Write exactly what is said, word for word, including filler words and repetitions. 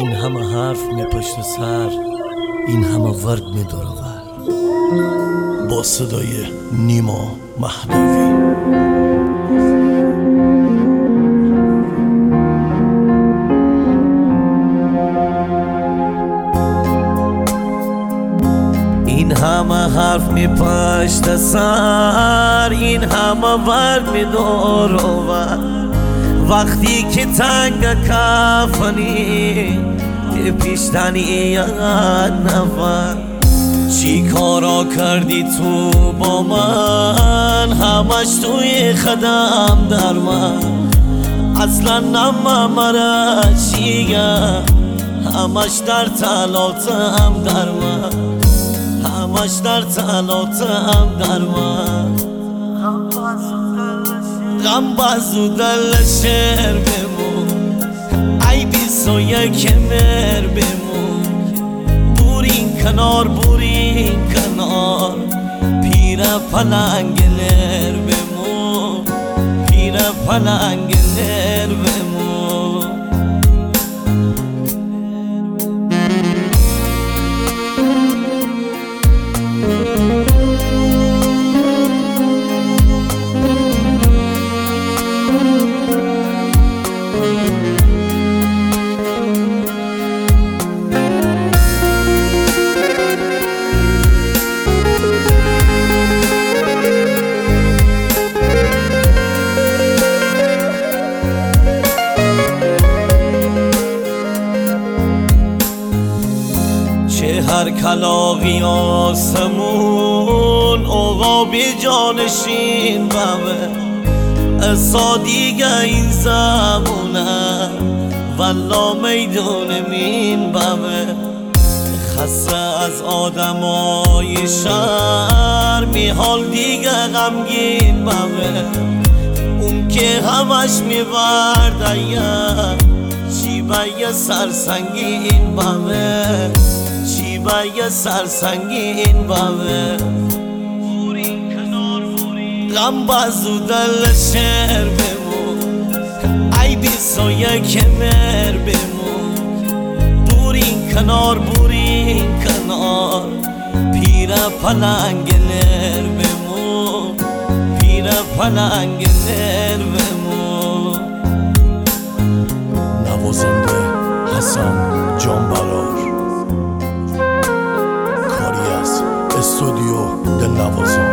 این همه حرف می پشت سر، این همه ورد می دورور، با صدای نیما مهدوی. این همه حرف می پشت سر، این همه ورد می دورور، وقتی که تنگ کفنی پیشتنی یاد نفر. چی کارا کردی تو با من، همش توی خدم در من، اصلا نمه مرا چیگه، همش در تلاتم در من، همش در تلاتم در من. غم بازو دل شهر بمون، ای بیسو یک مر بمون، بورین کنار بورین کنار، پیر پلنگ نر بمون، پیر پلنگ نر بمون. هر کلاغی آسمون عقابی جانشین بمه، اصا دیگه این زمونه والا میدون مین بمه. خسته از آدمای شهر میحال دیگه غمگین بمه، اون که همش میورده چی به یه سرسنگین بمه، چی با یه سرسنگین بمه. غم بازو دل شهر بمون، ای بیسو یک مر بمون، بورین کنار بورین کنار، پیر پلنگ نر بمون، پیر پلنگ نر بمون. نوازنده حسن جانبرار، استودیو دل نوازان.